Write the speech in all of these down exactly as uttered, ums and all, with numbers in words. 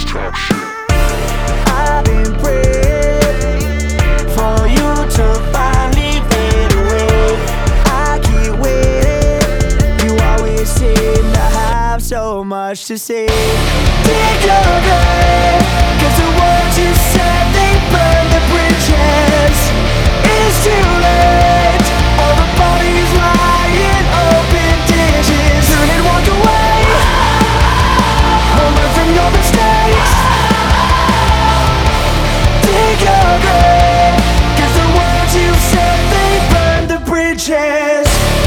just talk shit. I've been praying for you to finally fade away. I keep waiting. You always seem to have so much to say. Take your grave, 'cause the words you said, they burn the bridges. It's too late. All the bodies lying, open dishes. Turn and walk away. Learn from your mistakes. Take your grave, 'cause the words you said, they burn the bridges.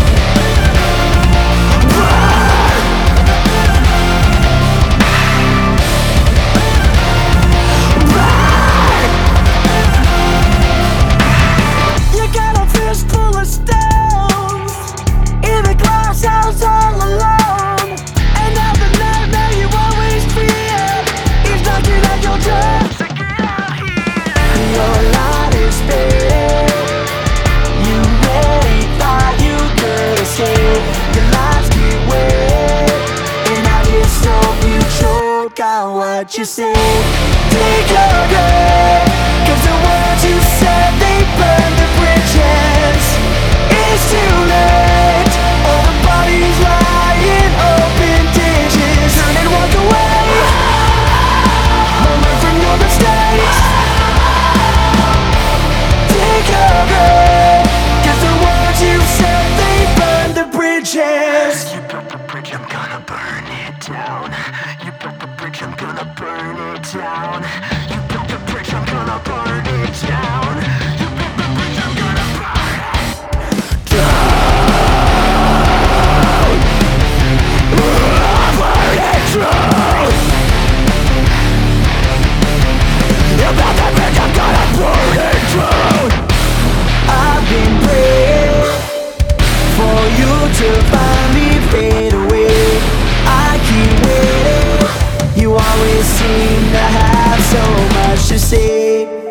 You got a fist full of stones in the glass house all alone, and now the nightmare you always feared is knocking at your door. So get out here. Your light is fading. You really thought you could escape. Your lies keep waiting, and I just hope you choke on what you say. Take your grave, 'cause the words you said, they burn the bridges. It's too late. All the bodies lying, open dishes. Turn and walk away. Learn from your mistakes. Take your grave, 'cause the words you said, they burn the bridges. You built the bridge, I'm gonna burn it down. You built the bridge, I'm gonna burn it down. You built the bridge, I'm gonna burn it down. You built the bridge, I'm gonna burn it down. Burn it down. You built the bridge, I'm gonna burn it down. I've been praying for you to finally fade away. I keep waiting. You always seem to have so much to say.